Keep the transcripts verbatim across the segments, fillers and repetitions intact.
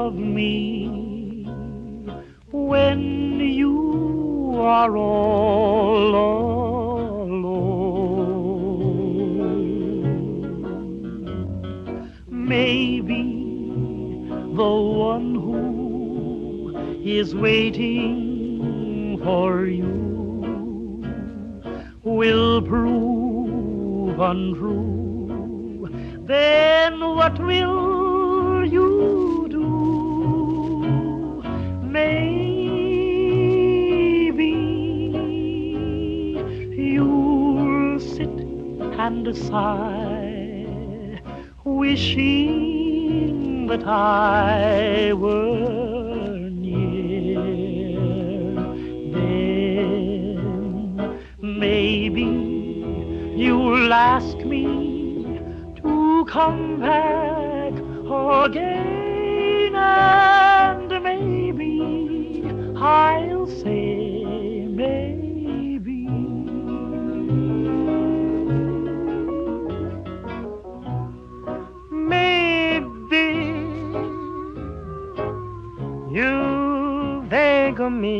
of me when you are all alone. Maybe the one who is waiting for you will prove untrue. Then what will you do? Maybe you'll sit and sigh, wishing that I were near. Then maybe you'll ask me to come back again, and maybe I'll say maybe. Maybe you think of me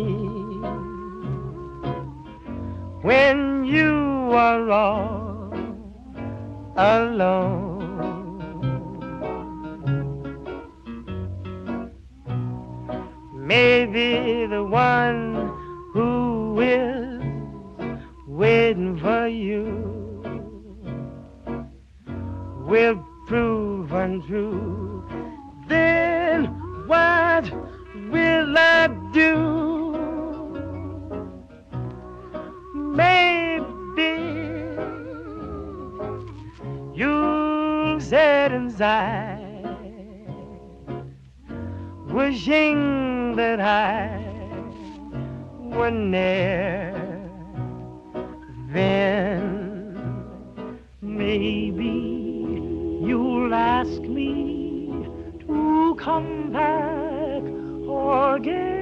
when you are all alone. Maybe the one who is waiting for you will prove untrue. Then what will I do? Maybe you sit inside, wishing that I were near. Then maybe you'll ask me to come back again.